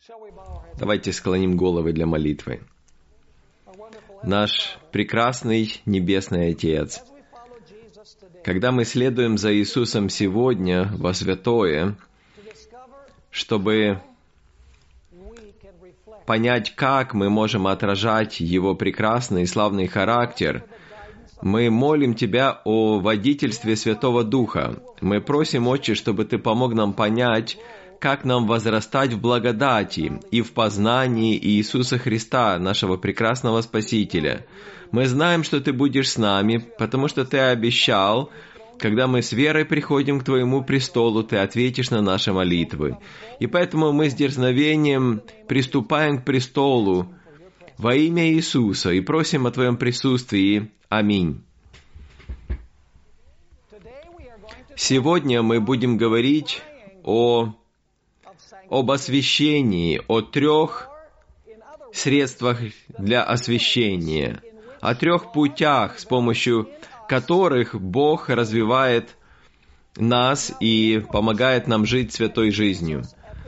Давайте склоним головы для молитвы. Наш прекрасный Небесный Отец, когда мы следуем за Иисусом сегодня во святое, чтобы понять, как мы можем отражать Его прекрасный и славный характер, мы молим Тебя о водительстве Святого Духа. Мы просим, Отче, чтобы Ты помог нам понять, как нам возрастать в благодати и в познании Иисуса Христа, нашего прекрасного Спасителя. Мы знаем, что Ты будешь с нами, потому что Ты обещал, когда мы с верой приходим к Твоему престолу, Ты ответишь на наши молитвы. И поэтому мы с дерзновением приступаем к престолу во имя Иисуса и просим о Твоем присутствии. Аминь. Сегодня мы будем говорить об освящении, о 3 средствах для освящения, о 3 путях, с помощью которых Бог развивает нас и помогает нам жить святой жизнью.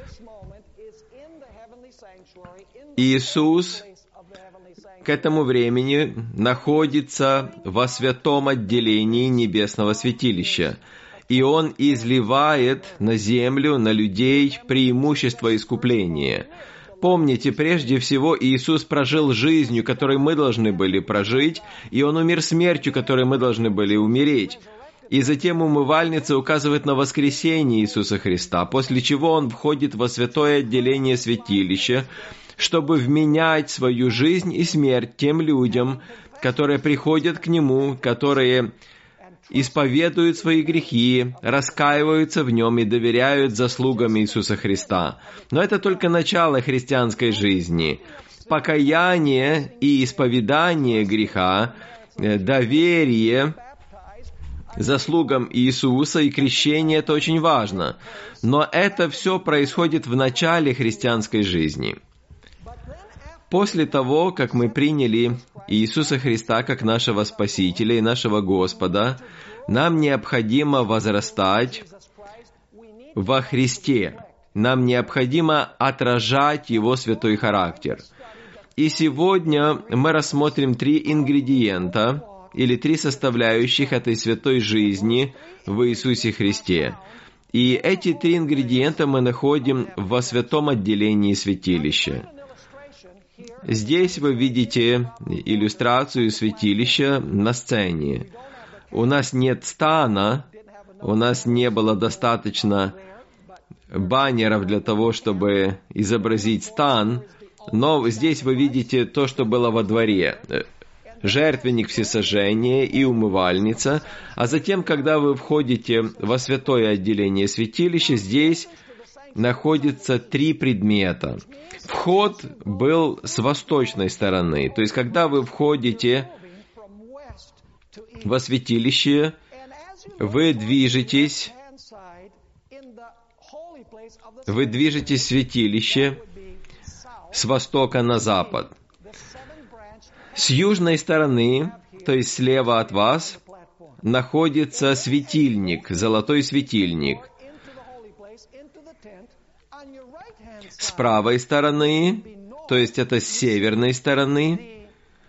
Иисус к этому времени находится во святом отделении небесного святилища, и Он изливает на землю, на людей преимущество искупления. Помните, прежде всего Иисус прожил жизнью, которой мы должны были прожить, и Он умер смертью, которой мы должны были умереть. И затем умывальница указывает на воскресение Иисуса Христа, после чего Он входит во святое отделение святилища, чтобы вменять свою жизнь и смерть тем людям, которые приходят к Нему, которые исповедуют свои грехи, раскаиваются в нем и доверяют заслугам Иисуса Христа. Но это только начало христианской жизни. Покаяние и исповедание греха, доверие заслугам Иисуса и крещение – это очень важно. Но это все происходит в начале христианской жизни. После того, как мы приняли Иисуса Христа как нашего Спасителя и нашего Господа, нам необходимо возрастать во Христе. Нам необходимо отражать Его святой характер. И сегодня мы рассмотрим 3 ингредиента или 3 составляющих этой святой жизни в Иисусе Христе. И эти 3 ингредиента мы находим во святом отделении святилища. Здесь вы видите иллюстрацию святилища на сцене. У нас нет стана, у нас не было достаточно баннеров для того, чтобы изобразить стан, но здесь вы видите то, что было во дворе. Жертвенник всесожжения и умывальница, а затем, когда вы входите во святое отделение святилища, здесь находится 3 предмета. Вход был с восточной стороны, то есть, когда вы входите во святилище, вы движетесь в святилище с востока на запад. С южной стороны, то есть слева от вас, находится светильник, золотой светильник. С правой стороны, то есть это с северной стороны,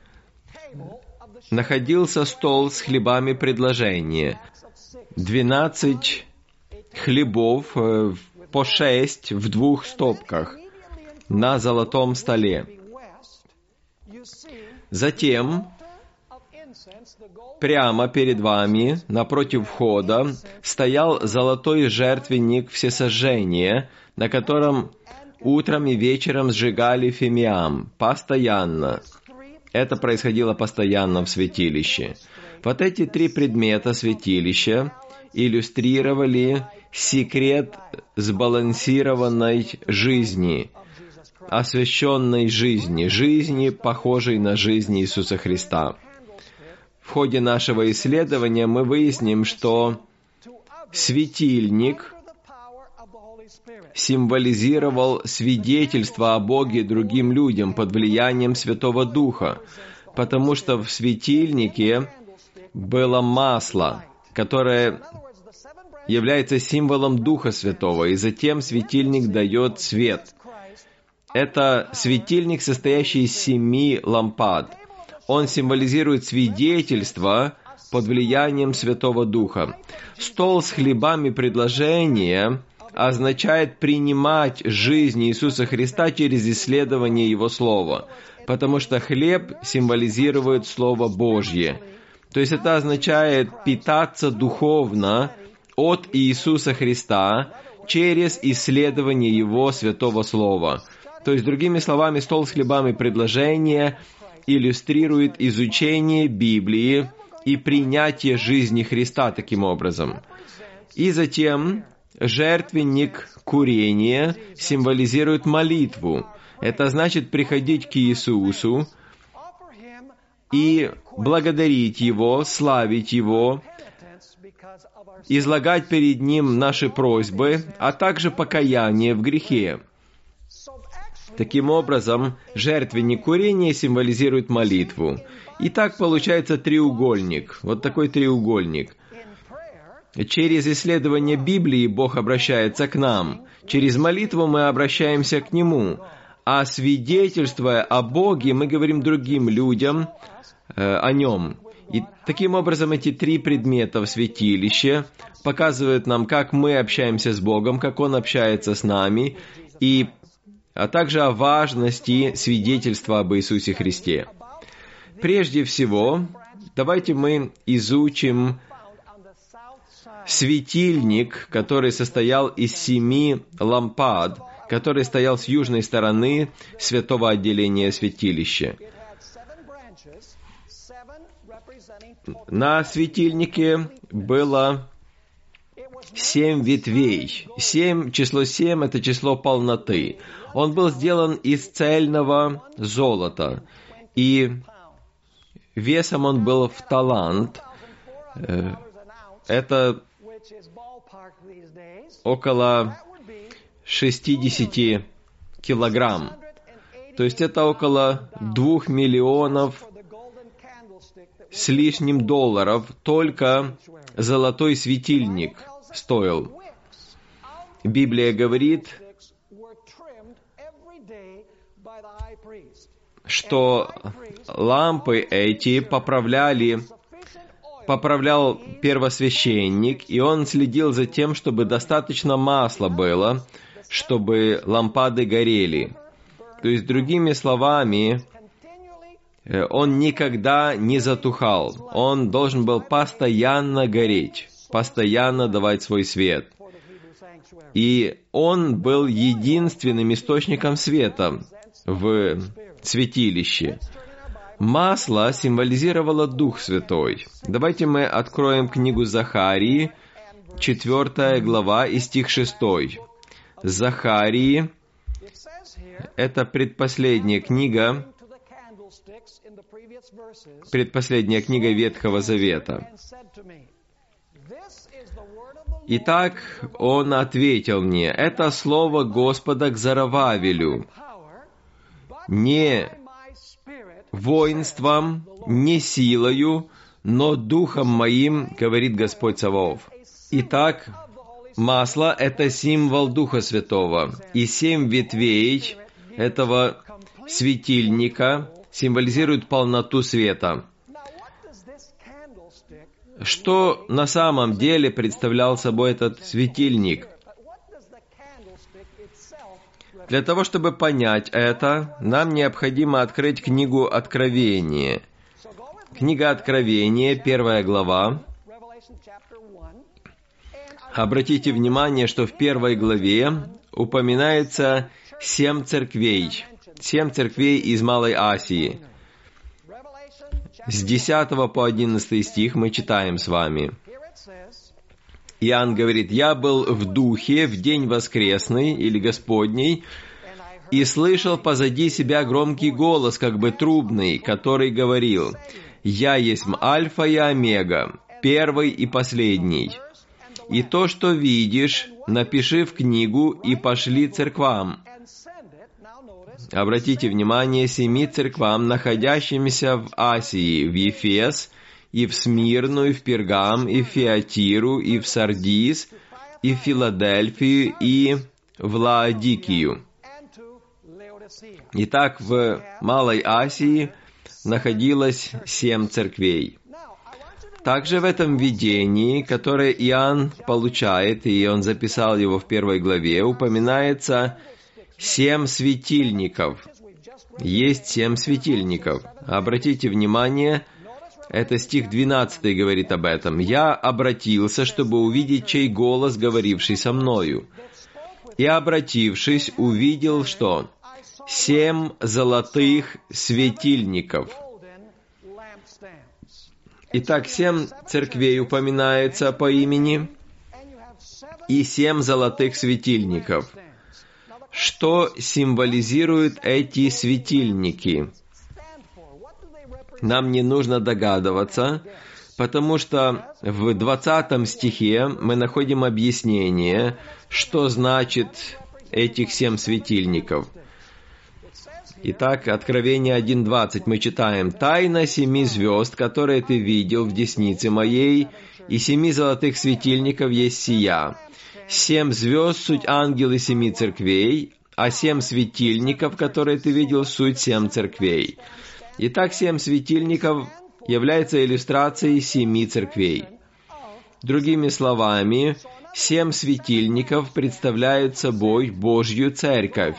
находился стол с хлебами предложения. 12 хлебов по 6 в 2 стопках на золотом столе. Затем, прямо перед вами, напротив входа, стоял золотой жертвенник всесожжения, на котором утром и вечером сжигали фимиам, постоянно. Это происходило постоянно в святилище. Вот эти 3 предмета святилища иллюстрировали секрет сбалансированной жизни, освященной жизни, похожей на жизнь Иисуса Христа. В ходе нашего исследования мы выясним, что светильник символизировал свидетельство о Боге другим людям под влиянием Святого Духа, потому что в светильнике было масло, которое является символом Духа Святого, и затем светильник дает свет. это светильник, состоящий из 7 лампад. Он символизирует свидетельство под влиянием Святого Духа. Стол с хлебами предложения означает принимать жизнь Иисуса Христа через исследование Его Слова, потому что хлеб символизирует Слово Божье. То есть это означает питаться духовно от Иисуса Христа через исследование Его Святого Слова. То есть, другими словами, стол с хлебами предложения иллюстрирует изучение Библии и принятие жизни Христа таким образом. И затем жертвенник курения символизирует молитву. Это значит приходить к Иисусу и благодарить Его, славить Его, излагать перед Ним наши просьбы, а также покаяние в грехе. Таким образом, жертвенник курения символизирует молитву. И так получается треугольник, вот такой треугольник. Через исследование Библии Бог обращается к нам, через молитву мы обращаемся к Нему, а свидетельствуя о Боге, мы говорим другим людям о Нем. И таким образом эти 3 предмета в святилище показывают нам, как мы общаемся с Богом, как Он общается с нами, а также о важности свидетельства об Иисусе Христе. Прежде всего, давайте мы изучим светильник, который состоял из 7 лампад, который стоял с южной стороны святого отделения святилища. На светильнике было 7 ветвей. Число 7 – это число полноты. Он был сделан из цельного золота, и весом он был в талант. Это около 60 килограмм. То есть это около 2 миллионов с лишним долларов только золотой светильник стоил. Библия говорит, что лампы эти поправлял первосвященник, и он следил за тем, чтобы достаточно масла было, чтобы лампады горели. То есть, другими словами, он никогда не затухал. Он должен был постоянно гореть, постоянно давать свой свет. И он был единственным источником света в святилище. Масло символизировало Дух Святой. Давайте мы откроем книгу Захарии, 4 глава и стих 6. Захарии – это предпоследняя книга Ветхого Завета. Итак, он ответил мне: «Это слово Господа к Зоровавелю, не воинством, не силою, но духом моим, говорит Господь Саваоф». Итак, масло – это символ Духа Святого, и 7 ветвей этого светильника символизируют полноту света. Что на самом деле представлял собой этот светильник? Для того, чтобы понять это, нам необходимо открыть книгу Откровения. Книга Откровения, 1 глава. Обратите внимание, что в 1 главе упоминается 7 церквей. 7 церквей из Малой Асии. С 10 по 11 стих мы читаем с вами. Иоанн говорит: «Я был в духе в день воскресный или Господний, и слышал позади себя громкий голос, как бы трубный, который говорил: «Я есть Альфа и Омега, первый и последний. И то, что видишь, напиши в книгу и пошли церквам». Обратите внимание, 7 церквам, находящимся в Асии, в Ефес, и в Смирну, и в Пергам, и в Фиатиру, и в Сардис, и в Филадельфию, и в Лаодикию. Итак, в Малой Асии находилось 7 церквей. Также в этом видении, которое Иоанн получает, и он записал его в 1 главе, упоминается 7 светильников. Есть 7 светильников. Обратите внимание, это стих 12 говорит об этом. «Я обратился, чтобы увидеть, чей голос, говоривший со мною. И, обратившись, увидел, что 7 золотых светильников». Итак, 7 церквей упоминается по имени и 7 золотых светильников. Что символизируют эти светильники? Нам не нужно догадываться, потому что в 20 стихе мы находим объяснение, что значит этих 7 светильников. Итак, Откровение 1:20 мы читаем: «Тайна 7 звезд, которые ты видел в деснице моей, и 7 золотых светильников есть сия. 7 звезд — суть ангелы 7 церквей, а 7 светильников, которые ты видел, суть 7 церквей». Итак, 7 светильников является иллюстрацией 7 церквей. Другими словами, 7 светильников представляют собой Божью церковь.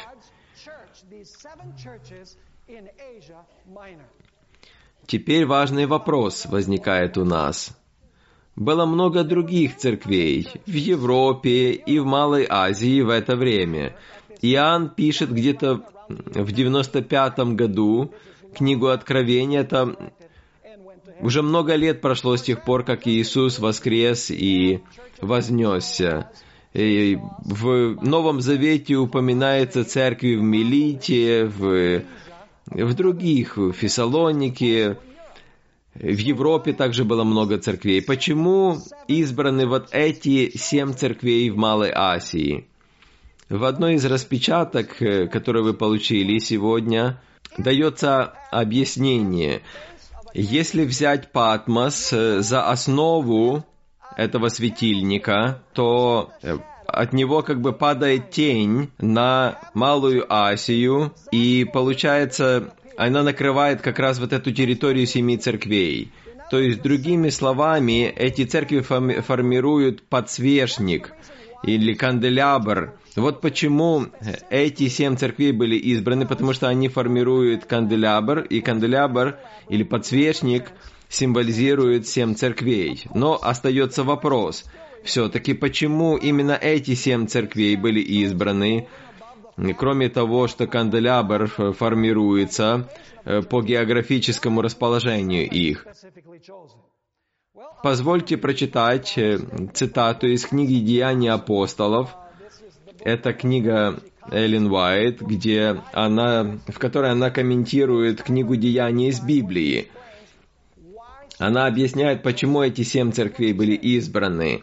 Теперь важный вопрос возникает у нас. Было много других церквей в Европе и в Малой Азии в это время. Иоанн пишет где-то в 95 году книгу Откровения. Это уже много лет прошло с тех пор, как Иисус воскрес и вознесся. И в Новом Завете упоминается церкви в Милите, в других, в Фессалонике, в Европе также было много церквей. Почему избраны вот эти 7 церквей в Малой Асии? В одной из распечаток, которые вы получили сегодня, дается объяснение. Если взять Патмос за основу этого светильника, то от него как бы падает тень на Малую Асию, и получается, она накрывает как раз вот эту территорию 7 церквей. То есть, другими словами, эти церкви формируют подсвечник или канделябр. Вот почему эти 7 церквей были избраны, потому что они формируют канделябр, и канделябр или подсвечник символизирует 7 церквей. Но остается вопрос, все-таки почему именно эти 7 церквей были избраны, кроме того, что канделябр формируется по географическому расположению их. Позвольте прочитать цитату из книги «Деяния апостолов». Это книга Эллен Уайт, в которой она комментирует книгу «Деяния» из Библии. Она объясняет, почему эти 7 церквей были избраны.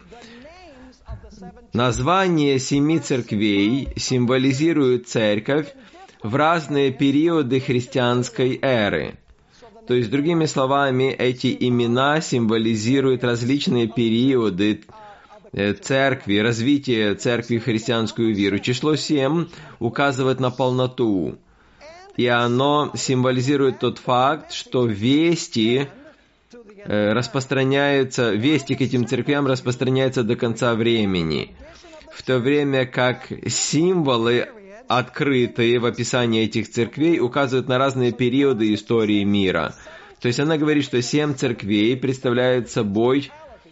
Название 7 церквей символизирует церковь в разные периоды христианской эры. То есть, другими словами, эти имена символизируют различные периоды церкви, развития церкви в христианскую веру. Число 7 указывает на полноту, и оно символизирует тот факт, что вести к этим церквям распространяются до конца времени, в то время как символы, открытые в описании этих церквей, указывают на разные периоды истории мира. То есть она говорит, что 7 церквей представляют собой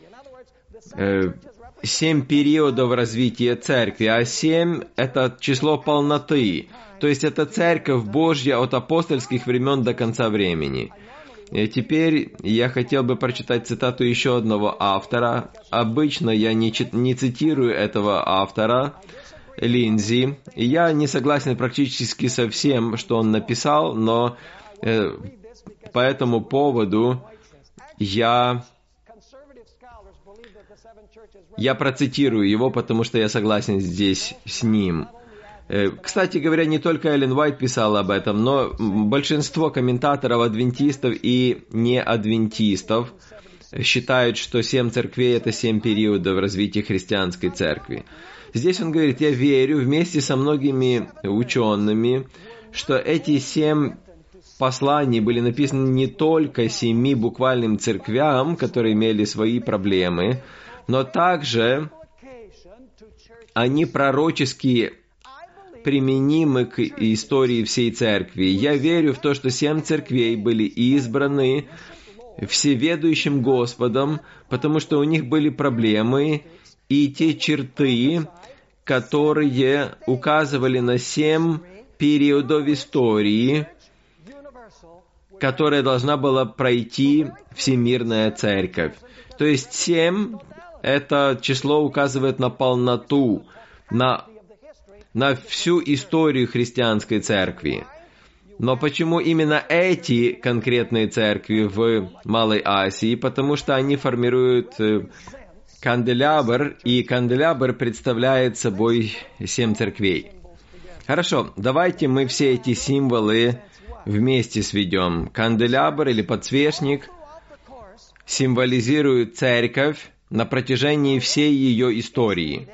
7 периодов развития церкви, а 7 — это число полноты. То есть это церковь Божья от апостольских времен до конца времени. И теперь я хотел бы прочитать цитату еще одного автора. Обычно я не цитирую этого автора, Линдзи. Я не согласен практически со всем, что он написал, но по этому поводу я процитирую его, потому что я согласен здесь с ним. Кстати говоря, не только Эллен Уайт писала об этом, но большинство комментаторов адвентистов и неадвентистов считают, что 7 церквей — это 7 периодов развития христианской церкви. Здесь он говорит: «Я верю вместе со многими учеными, что эти 7 посланий были написаны не только 7 буквальным церквям, которые имели свои проблемы, но также они пророчески применимы к истории всей церкви. Я верю в то, что 7 церквей были избраны всеведущим Господом, потому что у них были проблемы и те черты, которые указывали на 7 периодов истории, которая должна была пройти Всемирная Церковь. То есть 7 — это число указывает на полноту, на всю историю христианской церкви. Но почему именно эти конкретные церкви в Малой Азии? Потому что они формируют канделябр, и канделябр представляет собой 7 церквей. Хорошо, давайте мы все эти символы вместе сведем. Канделябр или подсвечник символизирует церковь на протяжении всей ее истории.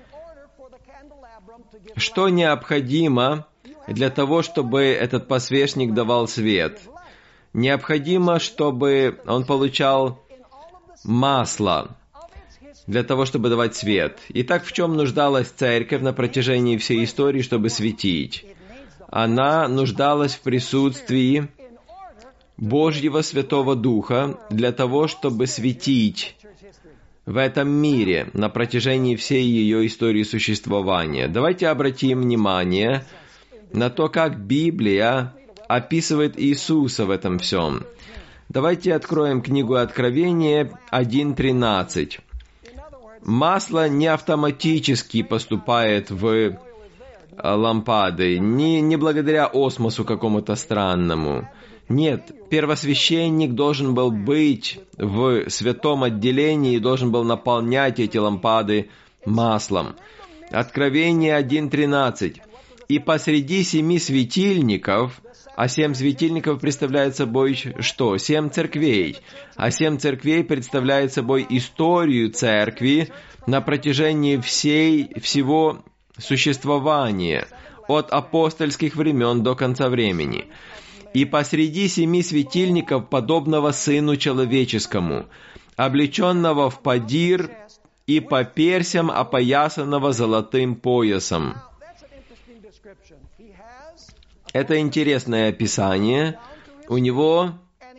Что необходимо для того, чтобы этот подсвечник давал свет? Необходимо, чтобы он получал масло для того, чтобы давать свет. Итак, в чем нуждалась церковь на протяжении всей истории, чтобы светить? Она нуждалась в присутствии Божьего Святого Духа для того, чтобы светить в этом мире на протяжении всей ее истории существования. Давайте обратим внимание на то, как Библия описывает Иисуса в этом всем. Давайте откроем книгу Откровения 1:13. Масло не автоматически поступает в лампады, не благодаря осмосу какому-то странному. Нет, первосвященник должен был быть в святом отделении и должен был наполнять эти лампады маслом. Откровение 1:13. «И посреди 7 светильников», а 7 светильников представляют собой что? 7 церквей. А 7 церквей представляют собой историю церкви на протяжении всего существования, от апостольских времен до конца времени. «И посреди 7 светильников, подобного Сыну Человеческому, облеченного в подир и по персям опоясанного золотым поясом». Это интересное описание. У него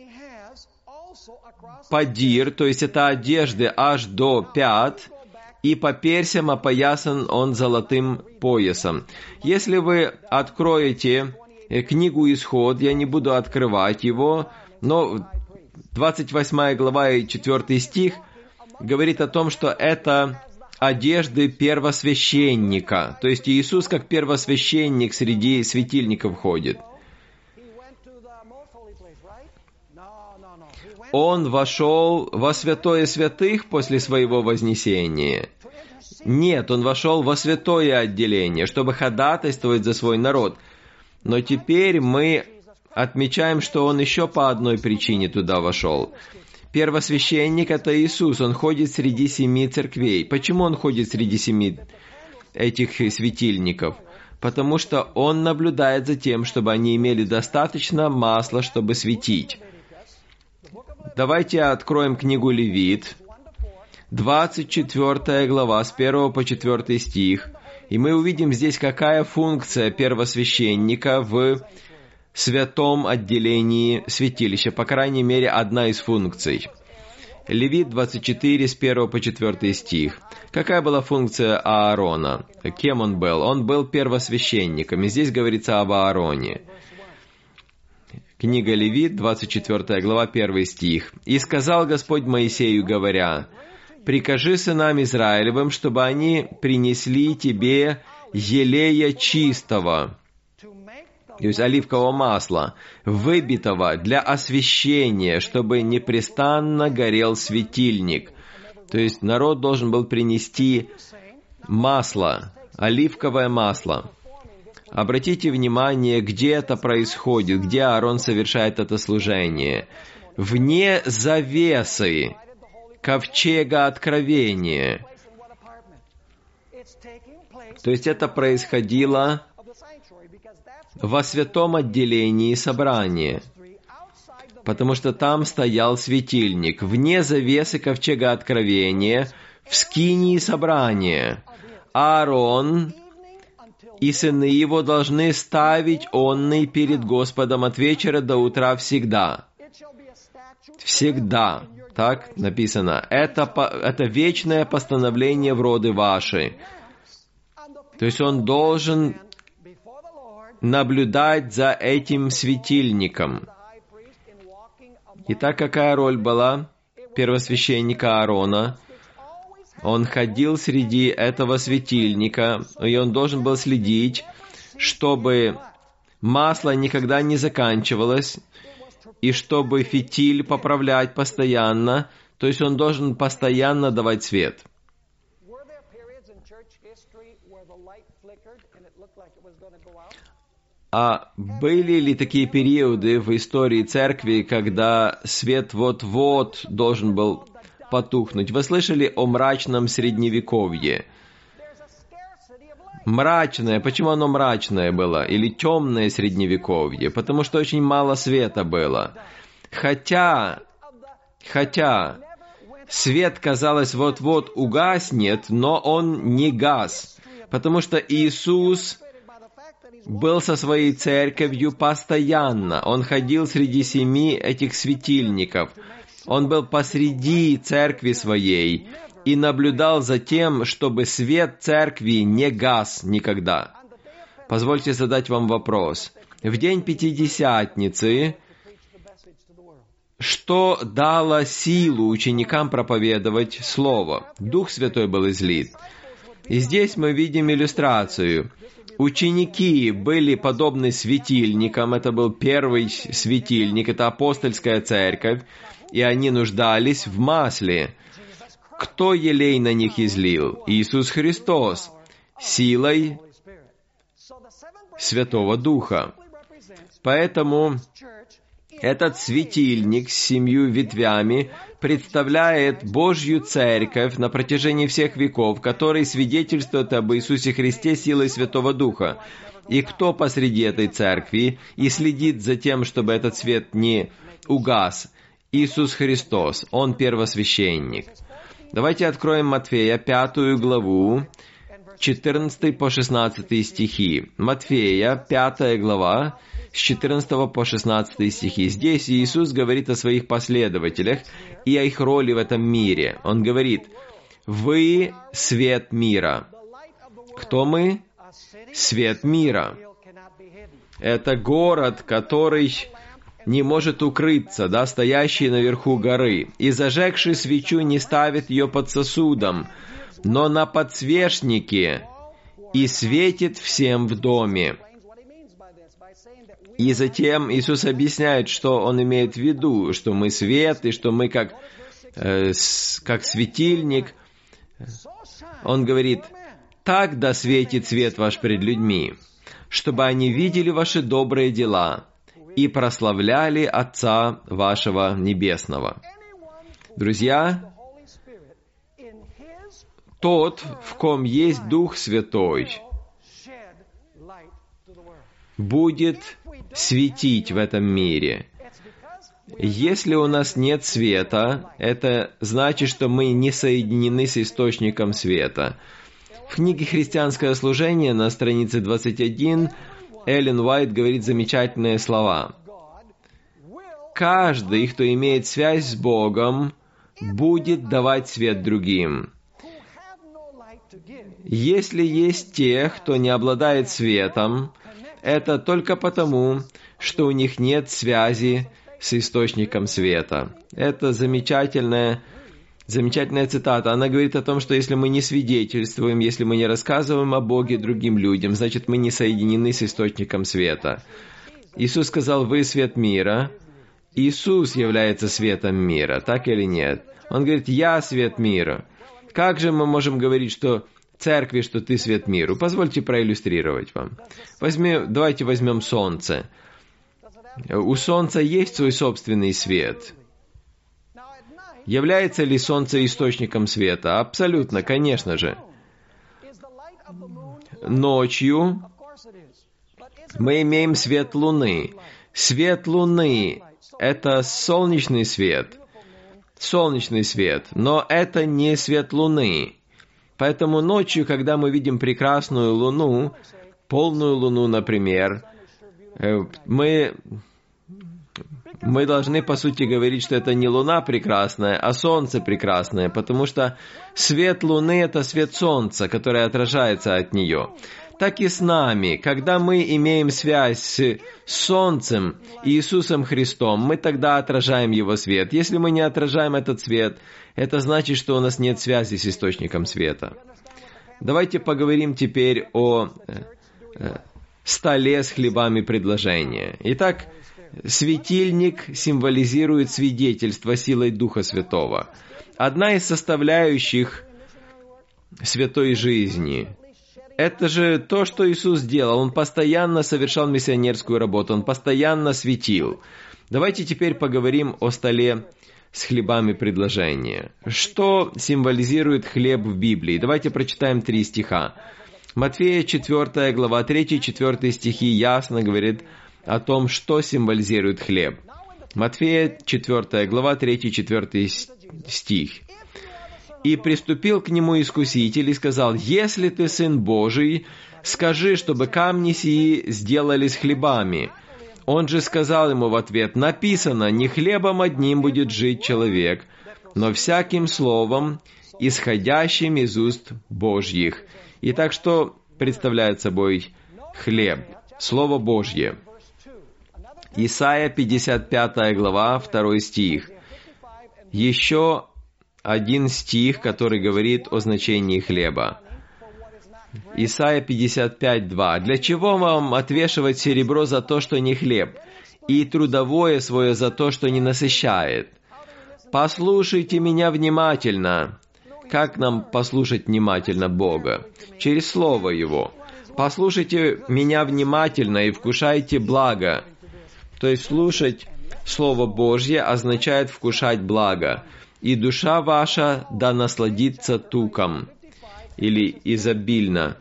подир, то есть это одежды аж до пят, и по персям опоясан он золотым поясом. Если вы откроете книгу «Исход», я не буду открывать его, но 28 глава и 4 стих говорит о том, что это одежды первосвященника. То есть Иисус как первосвященник среди светильников ходит. Он вошел во святое святых после своего вознесения. Нет, он вошел во святое отделение, чтобы ходатайствовать за свой народ. Но теперь мы отмечаем, что он еще по одной причине туда вошел. Первосвященник — это Иисус, он ходит среди 7 церквей. Почему он ходит среди 7 этих светильников? Потому что он наблюдает за тем, чтобы они имели достаточно масла, чтобы светить. Давайте откроем книгу Левит, 24 глава, с 1 по 4 стих, и мы увидим здесь, какая функция первосвященника в святом отделении святилища, по крайней мере, одна из функций. Левит 24, с 1 по 4 стих. Какая была функция Аарона? Кем он был? Он был первосвященником, и здесь говорится об Аароне. Книга Левит, 24 глава, 1 стих. «И сказал Господь Моисею, говоря, прикажи сынам Израилевым, чтобы они принесли тебе елея чистого», то есть оливкового масла, выбитого для освящения, чтобы непрестанно горел светильник. То есть народ должен был принести масло, оливковое масло. Обратите внимание, где это происходит, где Аарон совершает это служение. Вне завесы ковчега откровения. То есть это происходило во святом отделении собрания, потому что там стоял светильник, вне завесы ковчега откровения, в скинии собрания. Аарон и сыны его должны ставить онный перед Господом от вечера до утра всегда. Всегда. Так написано. Это вечное постановление в роды ваши. То есть он должен наблюдать за этим светильником. Итак, какая роль была первосвященника Аарона? Он ходил среди этого светильника, и он должен был следить, чтобы масло никогда не заканчивалось, и чтобы фитиль поправлять постоянно, то есть он должен постоянно давать свет. А были ли такие периоды в истории церкви, когда свет вот-вот должен был потухнуть? Вы слышали о мрачном средневековье? Мрачное. Почему оно мрачное было? Или темное средневековье? Потому что очень мало света было. Хотя свет, казалось, вот-вот угаснет, но он не гас. Потому что Иисус был со своей церковью постоянно. Он ходил среди 7 этих светильников. Он был посреди церкви своей и наблюдал за тем, чтобы свет церкви не гас никогда. Позвольте задать вам вопрос. В день Пятидесятницы что дало силу ученикам проповедовать Слово? Дух Святой был излит. И здесь мы видим иллюстрацию. Ученики были подобны светильникам. Это был первый светильник, это апостольская церковь. И они нуждались в масле. Кто елей на них излил? Иисус Христос. Силой Святого Духа. Поэтому этот светильник с 7 ветвями представляет Божью Церковь на протяжении всех веков, который свидетельствует об Иисусе Христе силой Святого Духа. И кто посреди этой Церкви и следит за тем, чтобы этот свет не угас? Иисус Христос. Он первосвященник. Давайте откроем Матфея, 5 главу, 14 по 16 стихи. Матфея, 5 глава, с 14 по 16 стихи. Здесь Иисус говорит о своих последователях и о их роли в этом мире. Он говорит: «Вы свет мира». Кто мы? Свет мира. Это город, который не может укрыться, стоящий наверху горы. «И зажегший свечу не ставит ее под сосудом, но на подсвечнике, и светит всем в доме». И затем Иисус объясняет, что Он имеет в виду, что мы свет, и что мы как светильник. Он говорит: «Так да светит свет ваш пред людьми, чтобы они видели ваши добрые дела и прославляли Отца вашего Небесного». Друзья, тот, в ком есть Дух Святой, будет светить в этом мире. Если у нас нет света, это значит, что мы не соединены с источником света. В книге «Христианское служение» на странице 21 Эллен Уайт говорит замечательные слова. «Каждый, кто имеет связь с Богом, будет давать свет другим. Если есть те, кто не обладает светом, это только потому, что у них нет связи с источником света». Это замечательная цитата. Она говорит о том, что если мы не свидетельствуем, если мы не рассказываем о Боге другим людям, значит, мы не соединены с источником света. Иисус сказал: «Вы свет мира». Иисус является светом мира, так или нет? Он говорит: «Я свет мира». Как же мы можем говорить, что церкви, что ты свет миру? Позвольте проиллюстрировать вам. Давайте возьмем солнце. У солнца есть свой собственный свет. Является ли солнце источником света? Абсолютно, конечно же. Ночью Мы имеем свет Луны. Свет Луны — это солнечный свет. Солнечный свет, но это не свет Луны. Поэтому ночью, когда мы видим прекрасную Луну, полную Луну, например, мы должны, по сути, говорить, что это не Луна прекрасная, а Солнце прекрасное, потому что свет Луны — это свет Солнца, который отражается от нее. Так и с нами. Когда мы имеем связь с Солнцем и Иисусом Христом, мы тогда отражаем Его свет. Если мы не отражаем этот свет, это значит, что у нас нет связи с источником света. Давайте поговорим теперь о столе с хлебами предложения. Итак, светильник символизирует свидетельство силой Духа Святого. Одна из составляющих святой жизни — это же то, что Иисус делал. Он постоянно совершал миссионерскую работу, Он постоянно светил. Давайте теперь поговорим о столе с хлебами предложения. Что символизирует хлеб в Библии? Давайте прочитаем 3 стиха. Матфея 4 глава, 3-4 стихи ясно говорит о том, что символизирует хлеб. Матфея 4 глава, 3-4 стих. «И приступил к нему искуситель и сказал: „Если ты Сын Божий, скажи, чтобы камни сии сделались хлебами“. Он же сказал ему в ответ: „Написано, не хлебом одним будет жить человек, но всяким словом, исходящим из уст Божьих“». Итак, что представляет собой хлеб? Слово Божье. Исайя 55 глава, 2 стих. Еще один стих, который говорит о значении хлеба. Исайя 55:2. «Для чего вам отвешивать серебро за то, что не хлеб, и трудовое свое за то, что не насыщает? Послушайте меня внимательно». Как нам послушать внимательно Бога? Через Слово Его. «Послушайте меня внимательно и вкушайте благо». То есть слушать Слово Божье означает вкушать благо. «И душа ваша да насладится туком» или изобильно.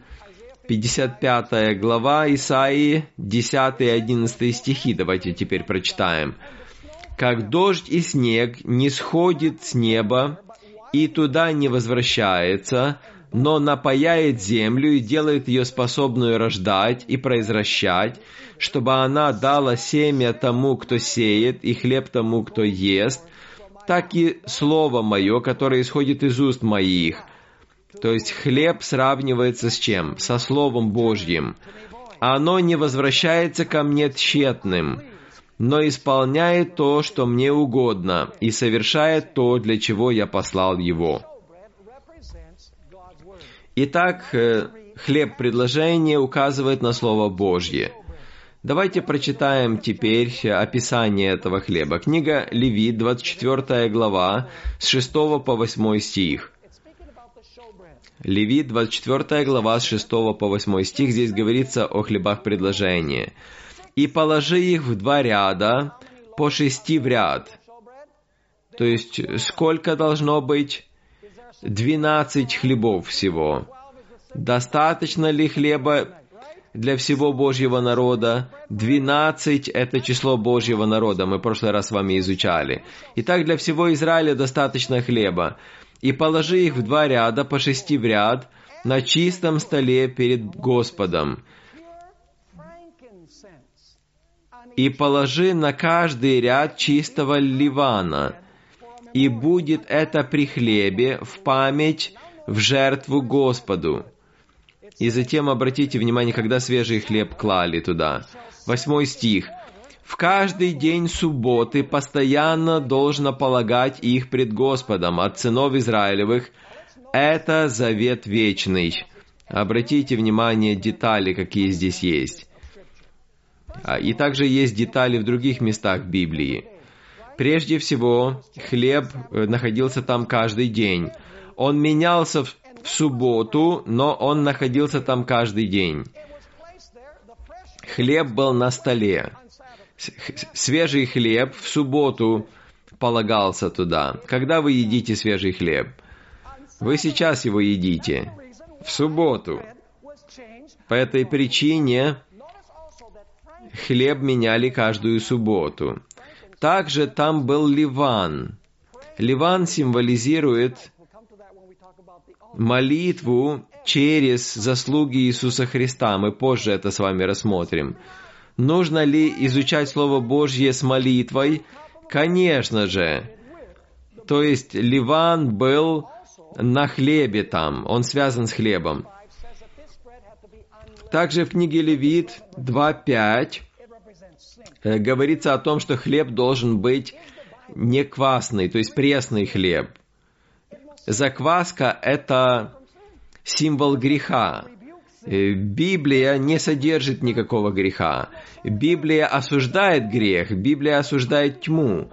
55 глава Исаии, 10-11 стихи. Давайте теперь прочитаем. «Как дождь и снег не сходит с неба и туда не возвращается, но напояет землю и делает ее способную рождать и произращать, чтобы она дала семя тому, кто сеет, и хлеб тому, кто ест, так и слово мое, которое исходит из уст моих». То есть хлеб сравнивается с чем? Со Словом Божьим. «Оно не возвращается ко мне тщетным, но исполняет то, что мне угодно, и совершает то, для чего я послал его». Итак, хлеб предложения указывает на Слово Божье. Давайте прочитаем теперь описание этого хлеба. Книга Левит, 24 глава, с 6 по 8 стих. Левит, 24 глава, с 6 по 8 стих. Здесь говорится о хлебах предложения. «И положи их в 2 ряда, по 6 в ряд». То есть, сколько должно быть? 12 хлебов всего. Достаточно ли хлеба для всего Божьего народа? 12 – это число Божьего народа, мы в прошлый раз с вами изучали. Итак, для всего Израиля достаточно хлеба. «И положи их в 2 ряда, по 6 в ряд, на чистом столе перед Господом. И положи на каждый ряд чистого ливана, и будет это при хлебе в память, в жертву Господу». И затем обратите внимание, когда свежий хлеб клали туда. 8 стих. «В каждый день субботы постоянно должно полагать их пред Господом от сынов Израилевых. Это завет вечный». Обратите внимание, детали, какие здесь есть. И также есть детали в других местах Библии. Прежде всего, хлеб находился там каждый день. Он менялся в субботу, но он находился там каждый день. Хлеб был на столе. Свежий хлеб в субботу полагался туда. Когда вы едите свежий хлеб? Вы сейчас его едите. В субботу. По этой причине хлеб меняли каждую субботу. Также там был Ливан. Ливан символизирует молитву через заслуги Иисуса Христа. Мы позже это с вами рассмотрим. Нужно ли изучать Слово Божье с молитвой? Конечно же. То есть Ливан был на хлебе там, он связан с хлебом. Также в книге Левит 2:5 говорится о том, что хлеб должен быть не квасный, то есть пресный хлеб. Закваска – это символ греха. Библия не содержит никакого греха. Библия осуждает грех, Библия осуждает тьму.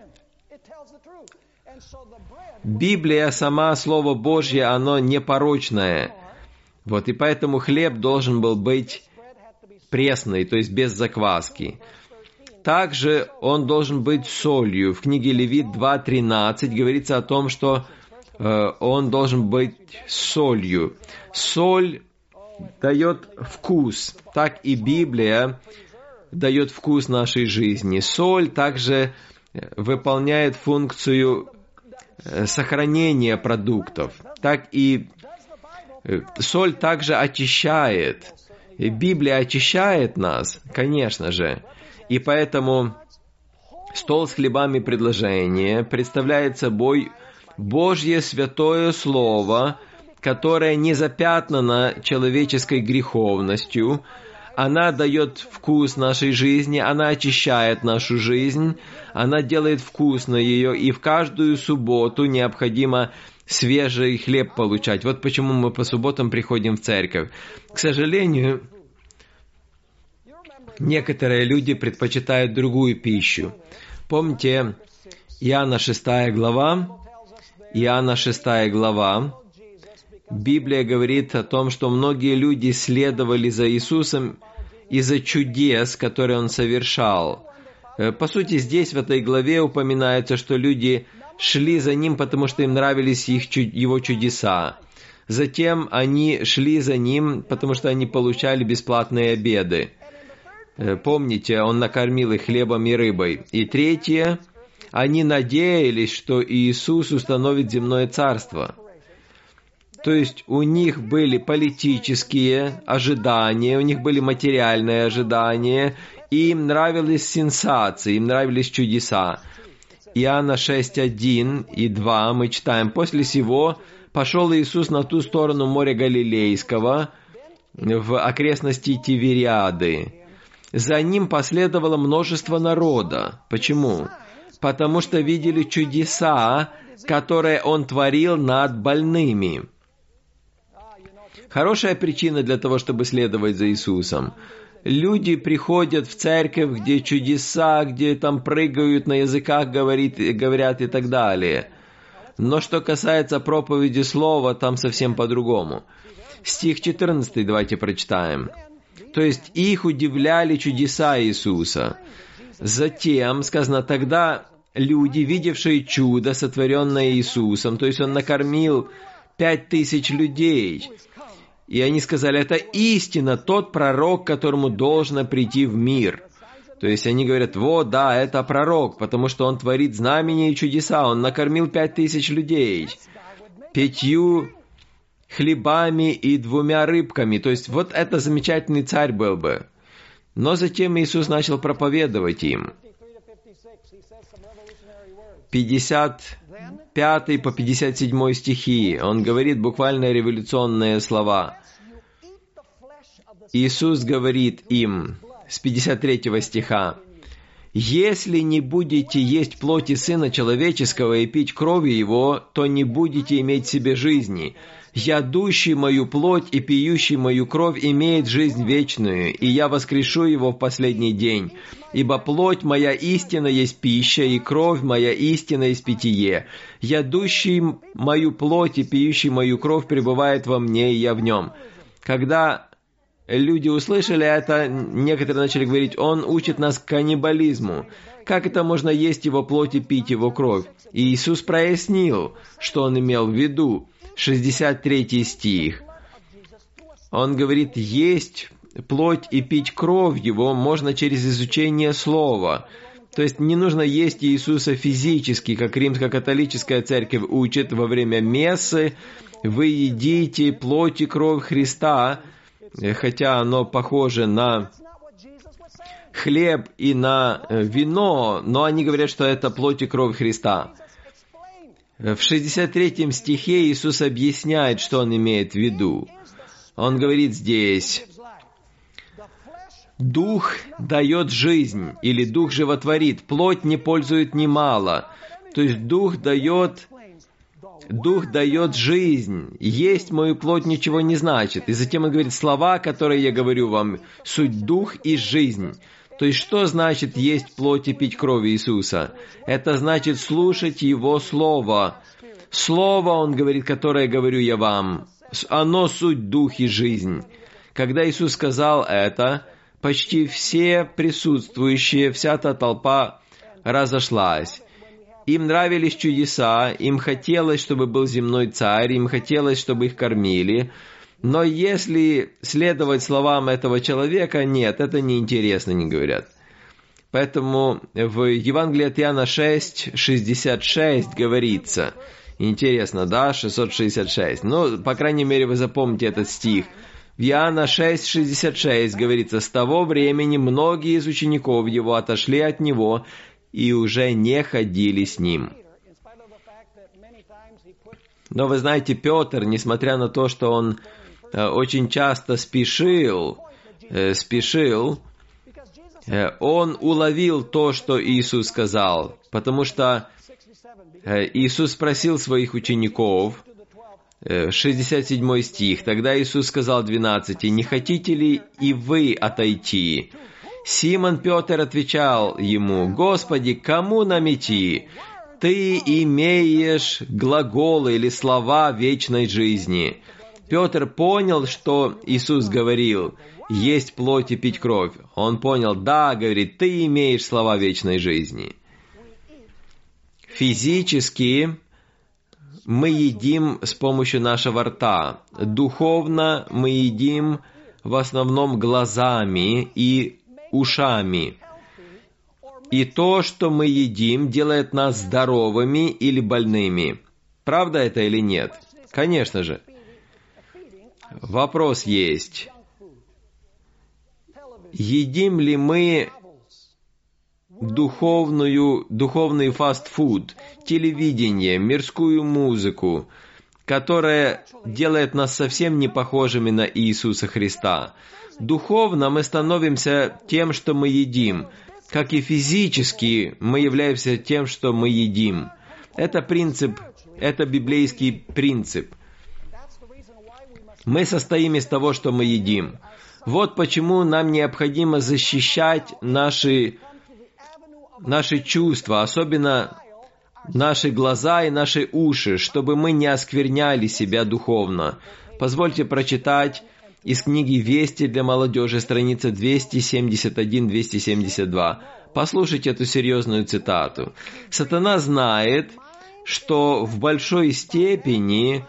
Библия, сама Слово Божье, оно непорочное. Вот, и поэтому хлеб должен был быть пресный, то есть без закваски. Также он должен быть солью. В книге Левит 2:13 говорится о том, что он должен быть солью. Соль дает вкус. Так и Библия дает вкус нашей жизни. Соль также выполняет функцию сохранения продуктов. Так и соль также очищает. И Библия очищает нас, конечно же. И поэтому стол с хлебами предложения представляет собой Божье святое Слово, которое не запятнано человеческой греховностью. Она дает вкус нашей жизни, она очищает нашу жизнь, она делает вкусно ее, и в каждую субботу необходимо свежий хлеб получать. Вот почему мы по субботам приходим в церковь. К сожалению, некоторые люди предпочитают другую пищу. Помните, Иоанна 6 глава, Библия говорит о том, что многие люди следовали за Иисусом из-за чудес, которые Он совершал. По сути, здесь, в этой главе, упоминается, что люди шли за Ним, потому что им нравились Его чудеса. Затем они шли за Ним, потому что они получали бесплатные обеды. Помните, Он накормил их хлебом и рыбой. И третье, они надеялись, что Иисус установит земное царство. То есть у них были политические ожидания, у них были материальные ожидания, и им нравились сенсации, им нравились чудеса. Иоанна 6:1 и 2 мы читаем: «После сего пошел Иисус на ту сторону моря Галилейского, в окрестности Тивериады. За Ним последовало множество народа». Почему? Потому что видели чудеса, которые Он творил над больными. Хорошая причина для того, чтобы следовать за Иисусом. Люди приходят в церковь, где чудеса, где там прыгают, на языках говорят и так далее. Но что касается проповеди слова, там совсем по-другому. Стих 14 давайте прочитаем. То есть их удивляли чудеса Иисуса. Затем, сказано, тогда люди, видевшие чудо, сотворенное Иисусом, то есть Он накормил 5000 людей, и они сказали: это истина, тот пророк, которому должно прийти в мир. То есть они говорят: вот, да, это пророк, потому что он творит знамения и чудеса, он накормил 5000 людей 5 хлебами и 2 рыбками. То есть вот это замечательный царь был бы. Но затем Иисус начал проповедовать им. 55 по 57 стихи. Он говорит буквально революционные слова. Иисус говорит им с 53 стиха: «Если не будете есть плоти Сына Человеческого и пить крови Его, то не будете иметь в себе жизни. Ядущий мою плоть и пьющий мою кровь имеет жизнь вечную, и я воскрешу его в последний день. Ибо плоть моя истина есть пища, и кровь моя истина есть питье. Ядущий мою плоть и пьющий мою кровь пребывает во мне, и я в нем». Когда люди услышали это, некоторые начали говорить: он учит нас каннибализму. Как это можно есть его плоть и пить его кровь? И Иисус прояснил, что он имел в виду. 63 стих. Он говорит: есть плоть и пить кровь Его можно через изучение Слова. То есть не нужно есть Иисуса физически, как римско-католическая церковь учит во время мессы. Вы едите плоть и кровь Христа, хотя оно похоже на хлеб и на вино, но они говорят, что это плоть и кровь Христа. В 63 стихе Иисус объясняет, что Он имеет в виду. Он говорит здесь: «Дух дает жизнь» или «Дух животворит», «плоть не пользует немало». То есть Дух дает жизнь. Есть мою плоть ничего не значит. И затем Он говорит: «Слова, которые я говорю вам, суть Дух и жизнь». То есть что значит есть плоть и пить кровь Иисуса? Это значит слушать Его Слово. Слово, Он говорит, которое говорю я вам, оно суть Дух и жизнь. Когда Иисус сказал это, почти все присутствующие, вся та толпа разошлась. Им нравились чудеса, им хотелось, чтобы был земной царь, им хотелось, чтобы их кормили. Но если следовать словам этого человека, нет, это неинтересно, не говорят. Поэтому в Евангелии от Иоанна 6:66 говорится, интересно, да, 666, но, по крайней мере, вы запомните этот стих. В Иоанна 6:66 говорится: «С того времени многие из учеников Его отошли от Него и уже не ходили с Ним». Но вы знаете, Петр, несмотря на то, что он очень часто спешил, он уловил то, что Иисус сказал, потому что Иисус спросил своих учеников, 67 стих, тогда Иисус сказал 12: «Не хотите ли и вы отойти?» Симон Петр отвечал ему: «Господи, кому нам идти? Ты имеешь глаголы или слова вечной жизни». Петр понял, что Иисус говорил: «Есть плоть и пить кровь». Он понял: «Да, — говорит, — ты имеешь слова вечной жизни». Физически мы едим с помощью нашего рта. Духовно мы едим в основном глазами и ушами. И то, что мы едим, делает нас здоровыми или больными. Правда это или нет? Конечно же. Вопрос есть. Едим ли мы духовный фастфуд, телевидение, мирскую музыку, которая делает нас совсем не похожими на Иисуса Христа? Духовно мы становимся тем, что мы едим, как и физически мы являемся тем, что мы едим. Это принцип, это библейский принцип. Мы состоим из того, что мы едим. Вот почему нам необходимо защищать наши чувства, особенно наши глаза и наши уши, чтобы мы не оскверняли себя духовно. Позвольте прочитать из книги «Вести для молодежи», страница 271-272. Послушайте эту серьезную цитату. «Сатана знает, что в большой степени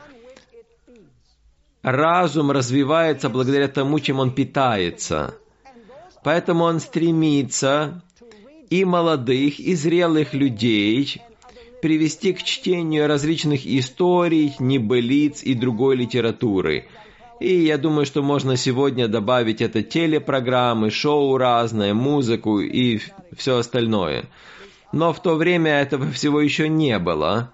разум развивается благодаря тому, чем он питается. Поэтому он стремится и молодых, и зрелых людей привести к чтению различных историй, небылиц и другой литературы. И я думаю, что можно сегодня добавить это телепрограммы, шоу разное, музыку и все остальное. Но в то время этого всего еще не было».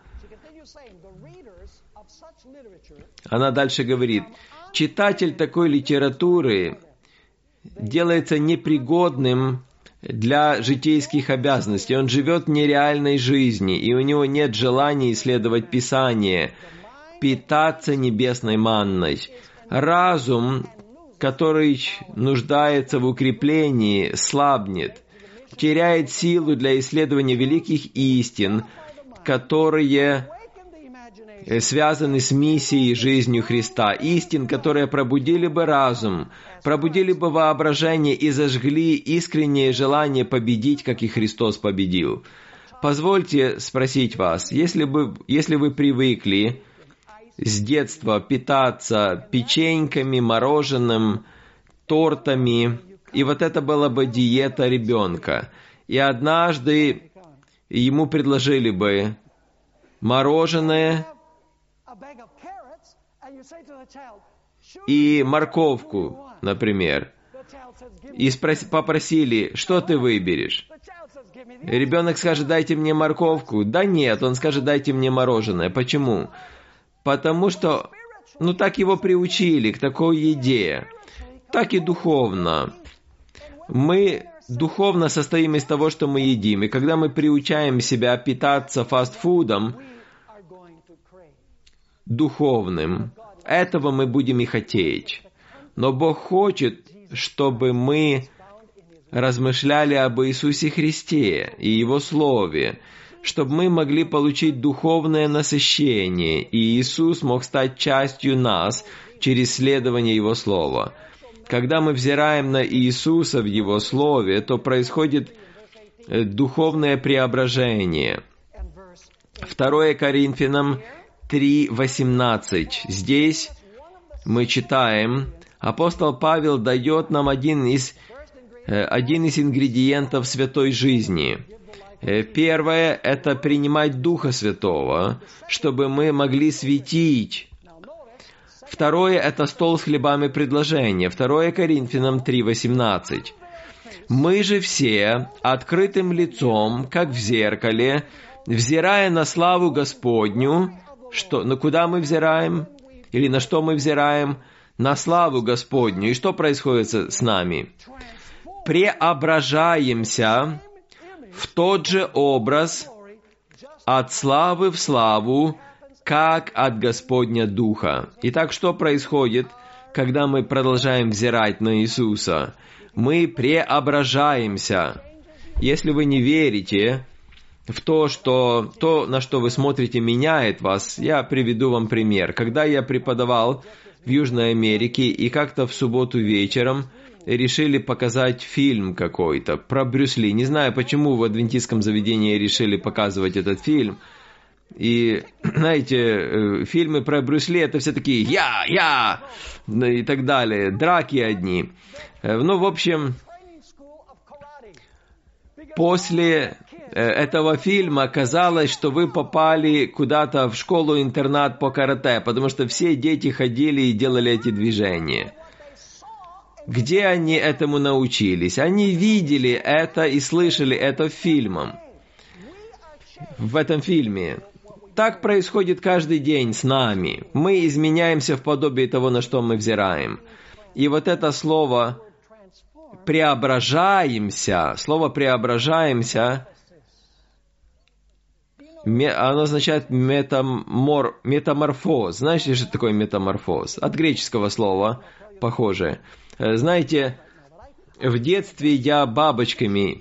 Она дальше говорит: читатель такой литературы делается непригодным для житейских обязанностей. Он живет нереальной жизнью, и у него нет желания исследовать Писание, питаться небесной манной. Разум, который нуждается в укреплении, слабнет, теряет силу для исследования великих истин, которые связаны с миссией и жизнью Христа, истин, которые пробудили бы разум, пробудили бы воображение и зажгли искреннее желание победить, как и Христос победил. Позвольте спросить вас, если вы привыкли с детства питаться печеньками, мороженым, тортами, и вот это была бы диета ребенка. И однажды ему предложили бы мороженое и морковку, например. И попросили, что ты выберешь? Ребенок скажет, дайте мне морковку. Да нет, он скажет, дайте мне мороженое. Почему? Потому что, так его приучили к такой еде. Так и духовно. Мы духовно состоим из того, что мы едим. И когда мы приучаем себя питаться фастфудом, духовным, этого мы будем и хотеть. Но Бог хочет, чтобы мы размышляли об Иисусе Христе и Его Слове, чтобы мы могли получить духовное насыщение, и Иисус мог стать частью нас через следование Его Слова. Когда мы взираем на Иисуса в Его Слове, то происходит духовное преображение. 2 Коринфянам 3:18. Здесь мы читаем, апостол Павел дает нам один из ингредиентов святой жизни. Первое – это принимать Духа Святого, чтобы мы могли светить. Второе – это стол с хлебами предложения. 2 Коринфянам 3:18. «Мы же все открытым лицом, как в зеркале, взирая на славу Господню». Куда мы взираем? Или на что мы взираем? На славу Господню. И что происходит с нами? Преображаемся в тот же образ от славы в славу, как от Господня Духа. Итак, что происходит, когда мы продолжаем взирать на Иисуса? Мы преображаемся. Если вы не верите в то, на что вы смотрите, меняет вас, я приведу вам пример. Когда я преподавал в Южной Америке, и как-то в субботу вечером решили показать фильм какой-то про Брюс Ли. Не знаю, почему в адвентистском заведении решили показывать этот фильм. И, знаете, фильмы про Брюс Ли — это все такие «я» и так далее, драки одни. В общем, после этого фильма оказалось, что вы попали куда-то в школу-интернат по карате, потому что все дети ходили и делали эти движения. Где они этому научились? Они видели это и слышали это в этом фильме. Так происходит каждый день с нами. Мы изменяемся в подобие того, на что мы взираем. И вот это слово «преображаемся», оно означает метаморфоз. Знаете, что такое метаморфоз? От греческого слова похоже. Знаете, в детстве я бабочки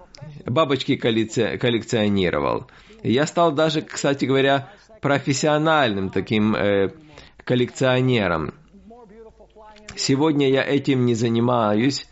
коллекционировал. Я стал даже, кстати говоря, профессиональным таким коллекционером. Сегодня я этим не занимаюсь,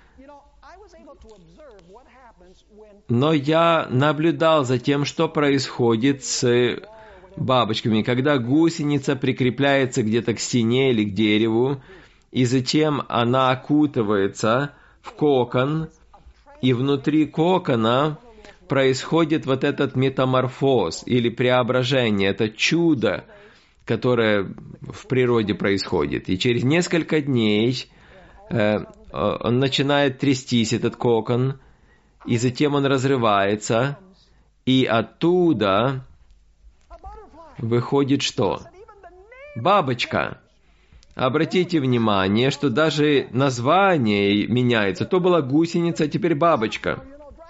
но я наблюдал за тем, что происходит с бабочками, когда гусеница прикрепляется где-то к стене или к дереву, и затем она окутывается в кокон, и внутри кокона происходит вот этот метаморфоз или преображение, это чудо, которое в природе происходит. И через несколько дней он начинает трястись, этот кокон, и затем он разрывается, и оттуда выходит что? Бабочка. Обратите внимание, что даже название меняется. То была гусеница, а теперь бабочка.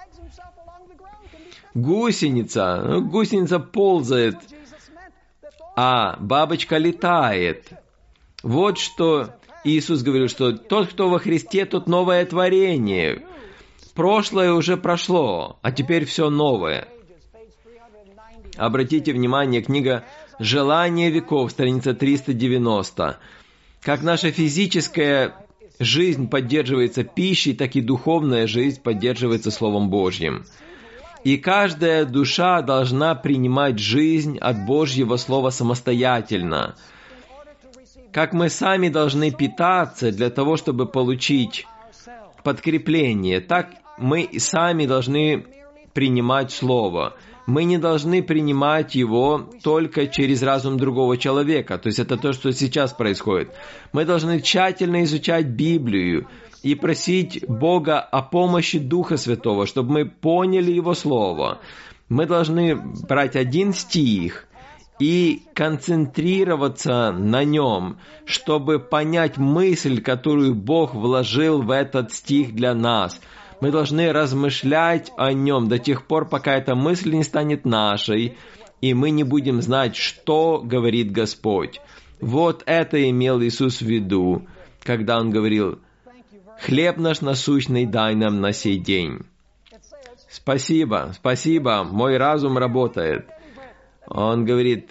Гусеница ползает, а бабочка летает. Вот что Иисус говорил, что тот, кто во Христе, тот новое творение. Прошлое уже прошло, а теперь все новое. Обратите внимание, книга «Желание веков», страница 390. Как наша физическая жизнь поддерживается пищей, так и духовная жизнь поддерживается Словом Божьим. И каждая душа должна принимать жизнь от Божьего Слова самостоятельно. как мы сами должны питаться для того, чтобы получить подкрепление, так мы сами должны принимать Слово. Мы не должны принимать его только через разум другого человека. То есть это то, что сейчас происходит. Мы должны тщательно изучать Библию и просить Бога о помощи Духа Святого, чтобы мы поняли Его Слово. Мы должны брать один стих и концентрироваться на нем, чтобы понять мысль, которую Бог вложил в этот стих для нас. Мы должны размышлять о нем до тех пор, пока эта мысль не станет нашей, и мы не будем знать, что говорит Господь. Вот это имел Иисус в виду, когда Он говорил: «Хлеб наш насущный дай нам на сей день». Спасибо, спасибо, мой разум работает. Он говорит: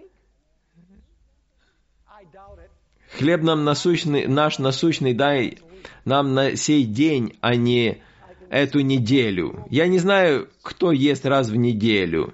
«Хлеб нам насущный, наш насущный дай нам на сей день, а не эту неделю». Я не знаю, кто ест раз в неделю.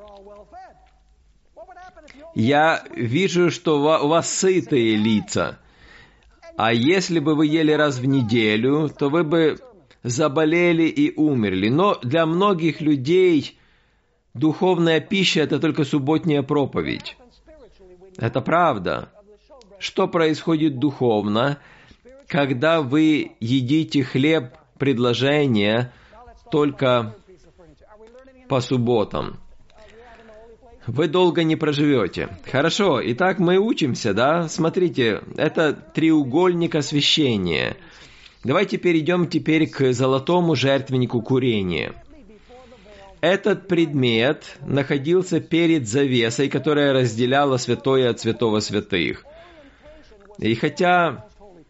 Я вижу, что у вас сытые лица. А если бы вы ели раз в неделю, то вы бы заболели и умерли. Но для многих людей духовная пища – это только субботняя проповедь. Это правда. Что происходит духовно, когда вы едите хлеб предложения только по субботам? Вы долго не проживете. Хорошо, итак, мы учимся, да? Смотрите, это треугольник освящения. Давайте перейдем теперь к золотому жертвеннику курения. Этот предмет находился перед завесой, которая разделяла святое от святого святых. И хотя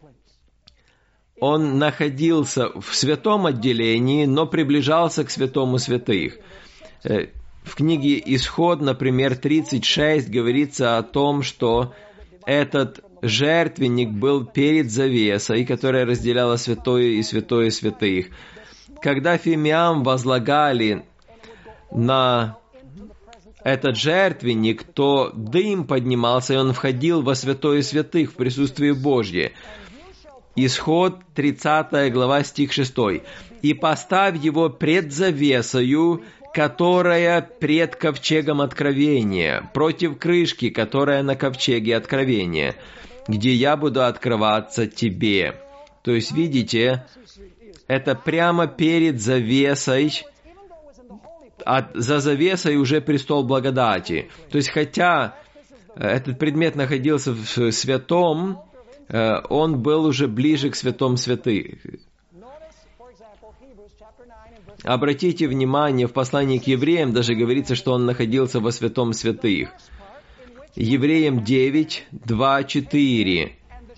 он находился в святом отделении, но приближался к святому святых. В книге Исход, например, 36 говорится о том, что этот жертвенник был перед завесой, которая разделяла святое и святое святых. Когда фимиам возлагали на этот жертвенник, то дым поднимался, и он входил во святое святых в присутствие Божье. Исход, 30 глава, стих 6. «И поставь его пред завесою, которая пред ковчегом откровения, против крышки, которая на ковчеге откровения, где я буду открываться тебе». То есть, видите, это прямо перед завесой, а за завесой уже престол благодати. То есть, хотя этот предмет находился в святом, он был уже ближе к святом святых. Обратите внимание, в послании к евреям даже говорится, что он находился во святом святых. Евреям 9, 2, 4.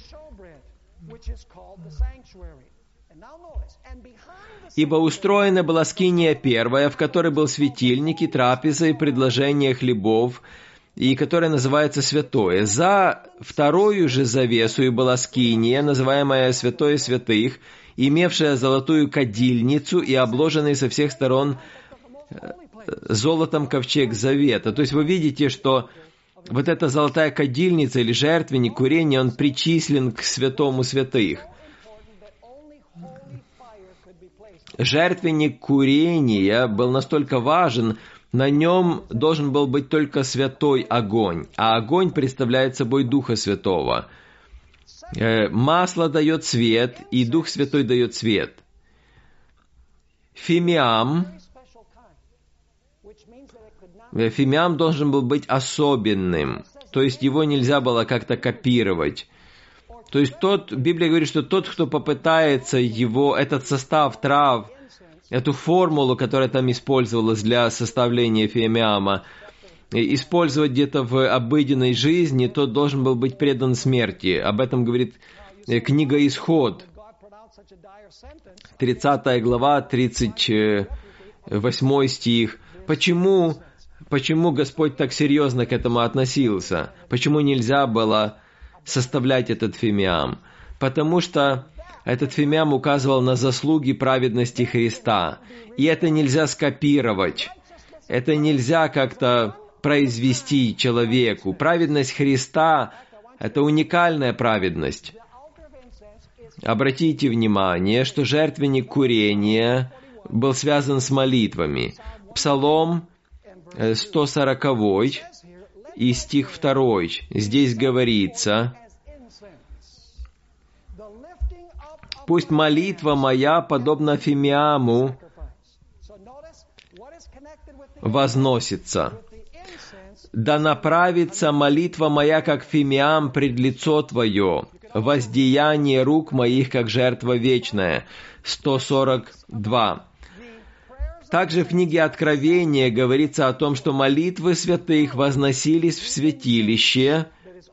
«Ибо устроена была скиния первая, в которой был светильник и трапеза, и предложение хлебов, и которая называется святое. За вторую же завесу была скиния, называемая святое святых, имевшая золотую кадильницу и обложенный со всех сторон золотом ковчег завета». То есть вы видите, что вот эта золотая кадильница или жертвенник курения, он причислен к святому святых. Жертвенник курения был настолько важен, на нем должен был быть только святой огонь, а огонь представляет собой Духа Святого. Масло дает свет, и Дух Святой дает свет. Фимиам должен был быть особенным, то есть его нельзя было как-то копировать. То есть Библия говорит, что тот, кто попытается этот состав трав, эту формулу, которая там использовалась для составления фимиама, использовать где-то в обыденной жизни, тот должен был быть предан смерти. Об этом говорит книга Исход, 30 глава, 38 стих. Почему Господь так серьезно к этому относился? Почему нельзя было составлять этот фимиам? Потому что этот фимиам указывал на заслуги праведности Христа. И это нельзя скопировать. Это нельзя как-то произвести человеку. Праведность Христа Это уникальная праведность. Обратите внимание, что жертвенник курения был связан с молитвами. Псалом 140 и стих 2. Здесь говорится: «Пусть молитва моя, подобно фимиаму, возносится. Да направится молитва моя, как фимиам, пред лицо Твое, воздеяние рук моих, как жертва вечная». 142. Также в книге Откровения говорится о том, что молитвы святых возносились в святилище,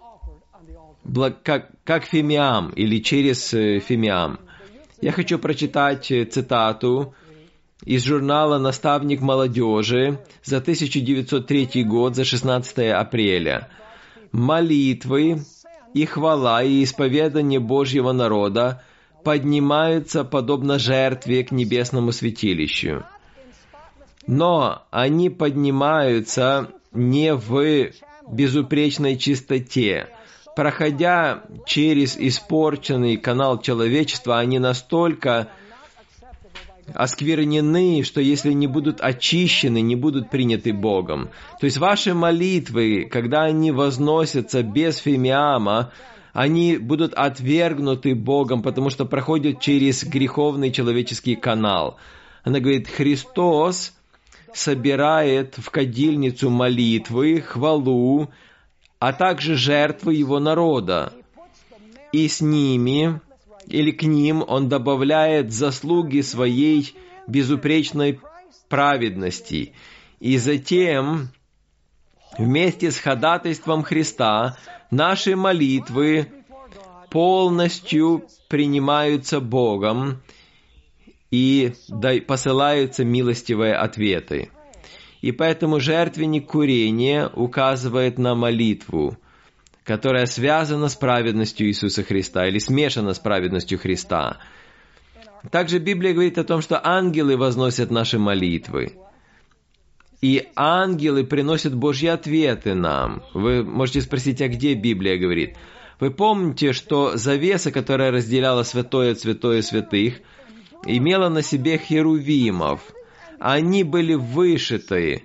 как фимиам или через фимиам. Я хочу прочитать цитату из журнала «Наставник молодежи» за 1903 год, за 16 апреля. «Молитвы и хвала и исповедание Божьего народа поднимаются подобно жертве к небесному святилищу. Но они поднимаются не в безупречной чистоте. Проходя через испорченный канал человечества, они настолько осквернены, что если не будут очищены, не будут приняты Богом». То есть ваши молитвы, когда они возносятся без фимиама, они будут отвергнуты Богом, потому что проходят через греховный человеческий канал. Она говорит: Христос собирает в кадильницу молитвы, хвалу, а также жертвы Его народа. И с ними, или к ним, Он добавляет заслуги своей безупречной праведности. И затем, вместе с ходатайством Христа, наши молитвы полностью принимаются Богом и посылаются милостивые ответы. И поэтому жертвенник курения указывает на молитву, которая связана с праведностью Иисуса Христа или смешана с праведностью Христа. Также Библия говорит о том, что ангелы возносят наши молитвы. И ангелы приносят Божьи ответы нам. Вы можете спросить, а где Библия говорит? Вы помните, что завеса, которая разделяла святое от святое святых, имела на себе херувимов. Они были вышиты.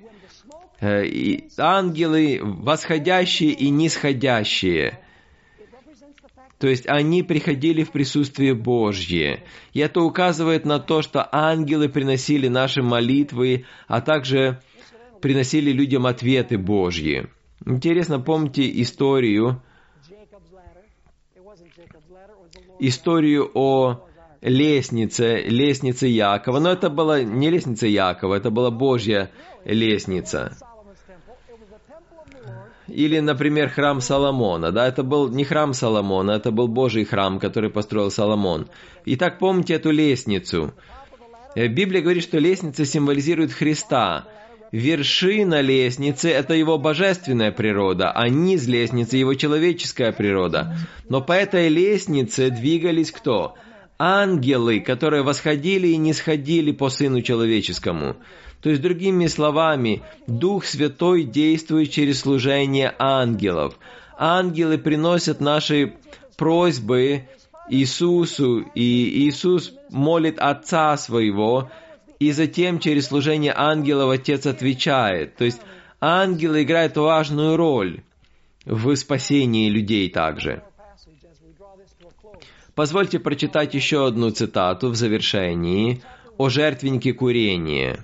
Ангелы восходящие и нисходящие. То есть они приходили в присутствие Божье. И это указывает на то, что ангелы приносили наши молитвы, а также приносили людям ответы Божьи. Интересно, помните историю о лестнице Якова. Но это была не лестница Якова, это была Божья лестница. Или, например, храм Соломона. Да, это был не храм Соломона, это был Божий храм, который построил Соломон. Итак, помните эту лестницу. Библия говорит, что лестница символизирует Христа. Вершина лестницы – это Его божественная природа, а низ лестницы – Его человеческая природа. Но по этой лестнице двигались кто? Ангелы, которые восходили и нисходили по Сыну Человеческому. То есть, другими словами, Дух Святой действует через служение ангелов. Ангелы приносят наши просьбы Иисусу, и Иисус молит Отца Своего, и затем через служение ангелов Отец отвечает. То есть, ангелы играют важную роль в спасении людей также. Позвольте прочитать еще одну цитату в завершении о жертвеннике курения.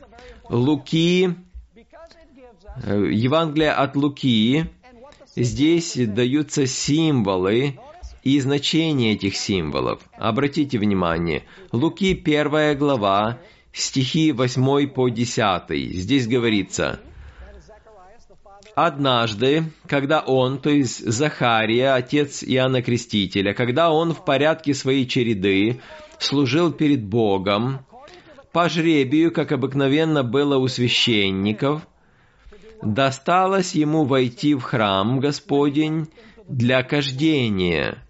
Евангелие от Луки, здесь даются символы и значение этих символов. Обратите внимание, Луки 1 глава, стихи 8 по 10. Здесь говорится: «Однажды, когда он, то есть Захария, отец Иоанна Крестителя, когда он в порядке своей череды служил перед Богом, по жребию, как обыкновенно было у священников, досталось ему войти в храм Господень для кождения.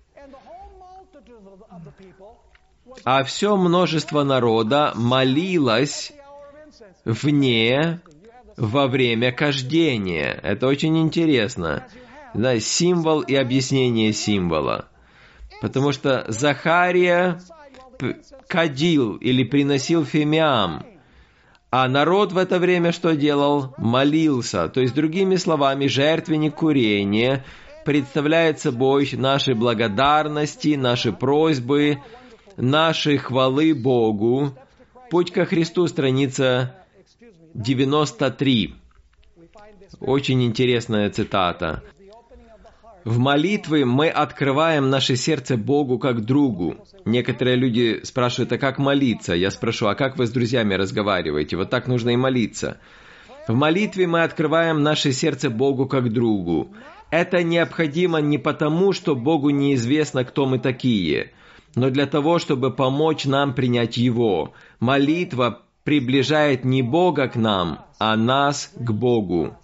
А все множество народа молилось вне во время кождения». Это очень интересно. символ и объяснение символа. Потому что Захария кадил или приносил фимиам, а народ в это время что делал? Молился. То есть, другими словами, жертвенник курения представляет собой наши благодарности, наши просьбы, наши хвалы Богу. Путь ко Христу, страница 93. Очень интересная цитата. В молитве мы открываем наше сердце Богу как другу. Некоторые люди спрашивают, а как молиться? Я спрошу, а как вы с друзьями разговариваете? Вот так нужно и молиться. В молитве мы открываем наше сердце Богу как другу. Это необходимо не потому, что Богу неизвестно, кто мы такие, но для того, чтобы помочь нам принять Его. Молитва приближает не Бога к нам, а нас к Богу.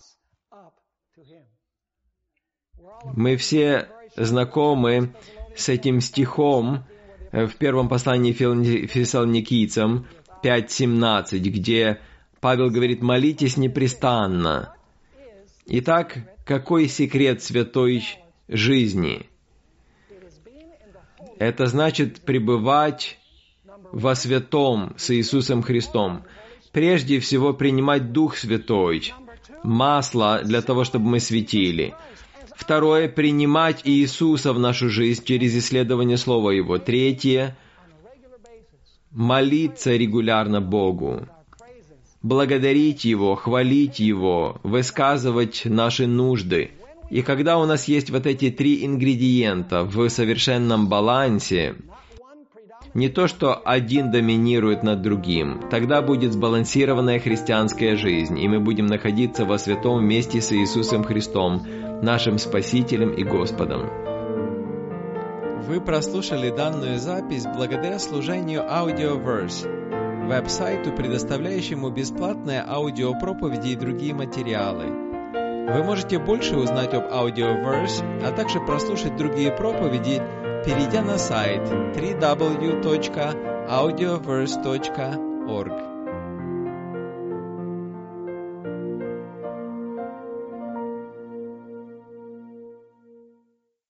Мы все знакомы с этим стихом в первом послании Фессалоникийцам 5:17, где Павел говорит: «Молитесь непрестанно». Итак, какой секрет святой жизни? Это значит пребывать во святом с Иисусом Христом. Прежде всего, принимать Дух Святой, масло для того, чтобы мы светили. Второе, принимать Иисуса в нашу жизнь через исследование Слова Его. Третье, молиться регулярно Богу. Благодарить Его, хвалить Его, высказывать наши нужды. И когда у нас есть вот эти три ингредиента в совершенном балансе, не то, что один доминирует над другим, тогда будет сбалансированная христианская жизнь, и мы будем находиться во святом вместе с Иисусом Христом, нашим Спасителем и Господом. Вы прослушали данную запись благодаря служению Audioverse, веб-сайту, предоставляющему бесплатные аудиопроповеди и другие материалы. Вы можете больше узнать об Audioverse, а также прослушать другие проповеди, перейдя на сайт www.audioverse.org.